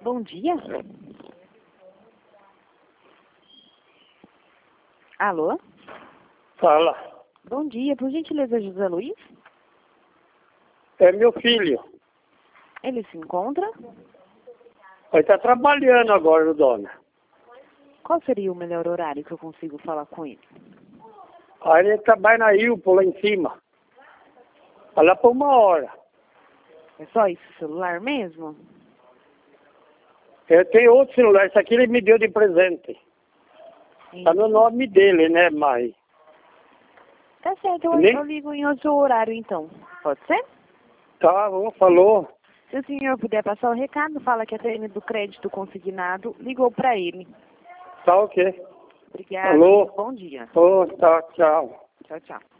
Bom dia. Alô? Fala. Bom dia, por gentileza, José Luiz? É meu filho. Ele se encontra? Ele está trabalhando agora, dona. Qual seria o melhor horário que eu consigo falar com ele? Aí ele trabalha na Ilpo, lá em cima. Vai lá por 1 hora. É só esse celular mesmo? Eu tenho outro celular, esse aqui ele me deu de presente. Tá no nome dele, né, mãe? Tá certo, Nem- eu ligo em outro horário então. Pode ser? Tá, falou. Se o senhor puder passar o recado, fala que a TN do crédito consignado ligou para ele. Tá ok. Obrigada. Alô? Bom dia. Tá, tchau. Tchau, tchau.